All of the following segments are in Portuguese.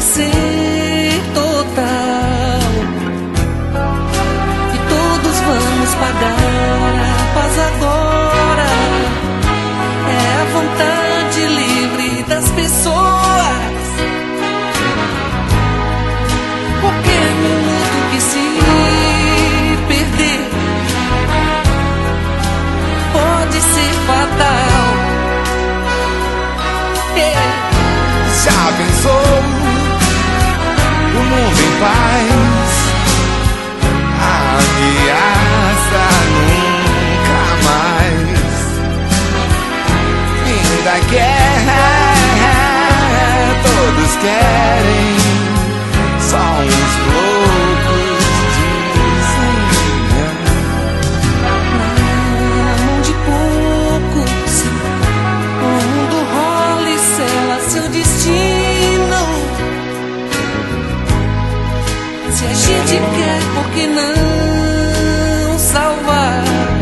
ser total e todos vamos pagar a paz agora. É a vontade livre das pessoas. Qualquer minuto que se perder pode ser fatal. Já pensou o mundo em paz? A ameaça nunca mais. Fim da guerra, todos querem, só uns poucos dizem na mão de poucos o mundo rola e sela seu destino. Se a gente quer, por que não salvar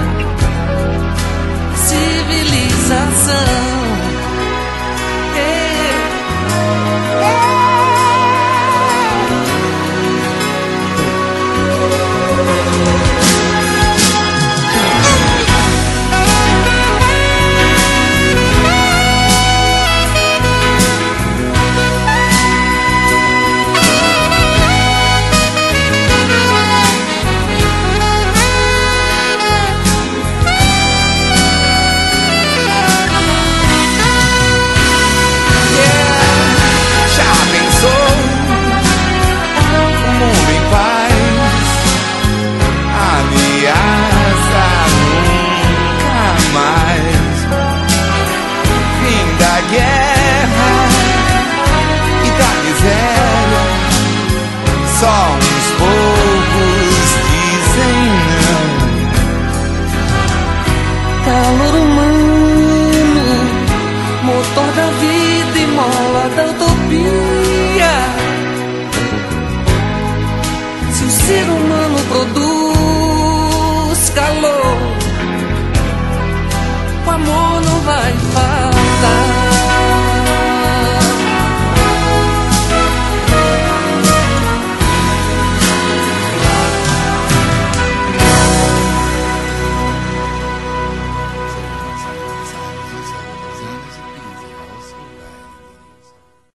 a civilização? Só uns poucos dizem não. Calor humano, motor da vida e mola da utopia. Se o ser humano produz calor, o amor não vai falhar.